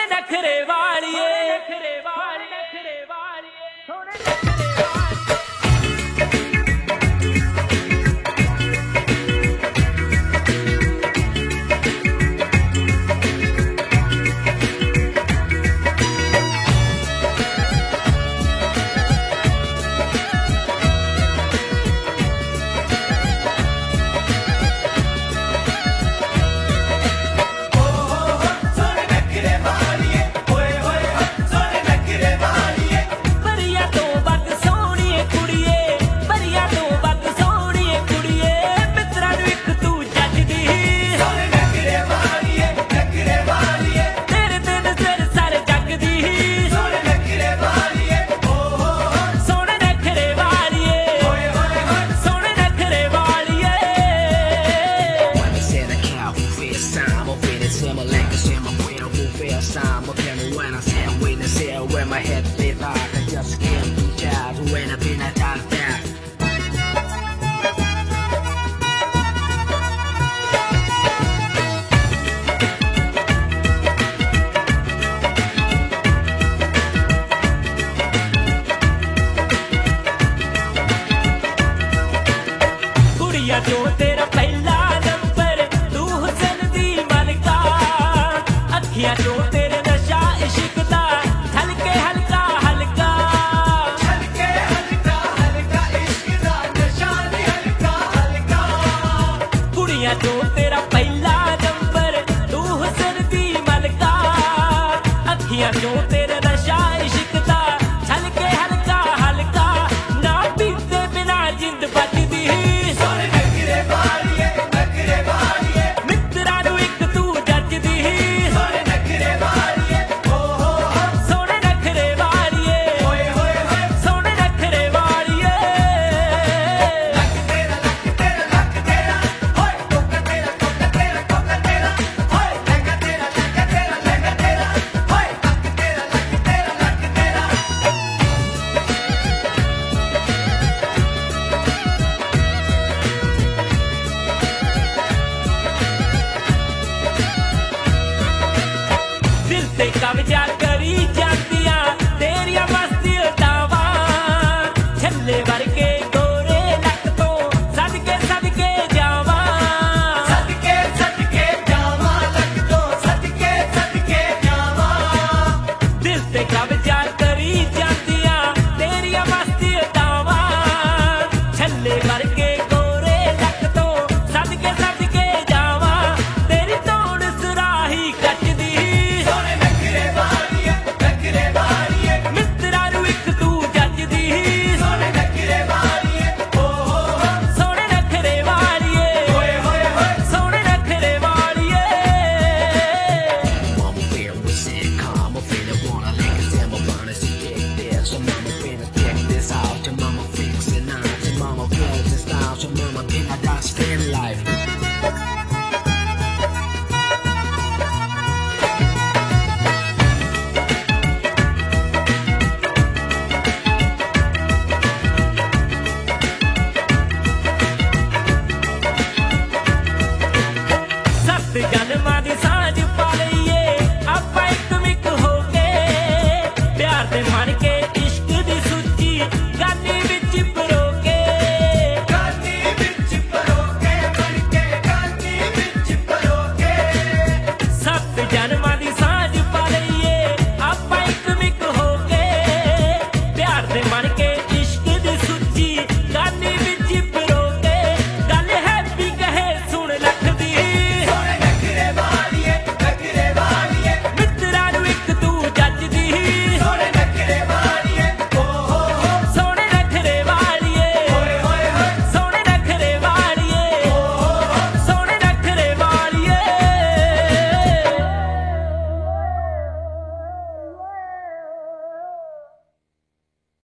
नखरे वालिए When I stand witness here where my head stay back, I just can't reach out when I've been at that. कुड़िया जो तेरा पहला number तू हुसन दी मलका अखियां जो तेरे नशा इश्क दा हल्के हल्का हल्का इश्क दा नशा दी हल्का हल्का कुड़िया जो तेरा पहला नंबर तू हुसन दी मलका अखियां जो तेरे नशा इश्क दा हल्के हल्का हल्का ना पीते बिना जिंद बचदी कब जा